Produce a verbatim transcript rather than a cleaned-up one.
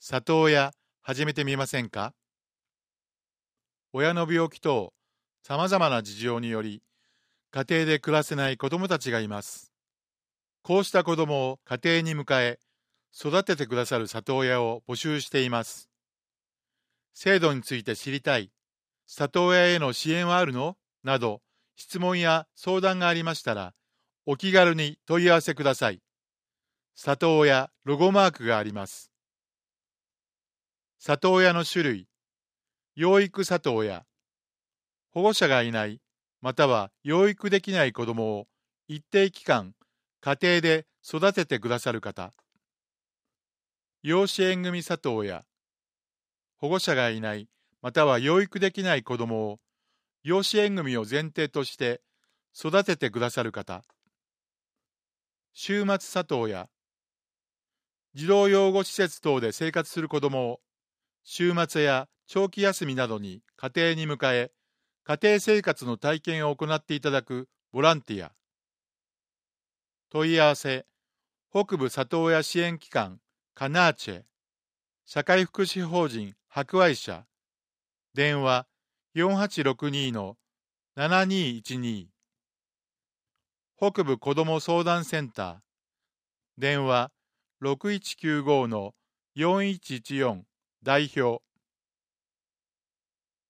里親始めてみませんか？親の病気等様々な事情により家庭で暮らせない子どもたちがいます。こうした子どもを家庭に迎え育ててくださる里親を募集しています。制度について知りたい、里親への支援はあるの？など質問や相談がありましたらお気軽に問い合わせください。里親ロゴマークがあります。里親の種類、養育里親、保護者がいない、または養育できない子どもを一定期間、家庭で育ててくださる方、養子縁組里親、保護者がいない、または養育できない子どもを養子縁組を前提として育ててくださる方、週末里親、児童養護施設等で生活する子どもを週末や長期休みなどに家庭に迎え、家庭生活の体験を行っていただくボランティア。問い合わせ、北部里親支援機関カナーチェ、社会福祉法人博愛社、電話 よんはちろくに のななにいちに、北部子ども相談センター、電話 ろくいちきゅうご のよんいちいちよん、代表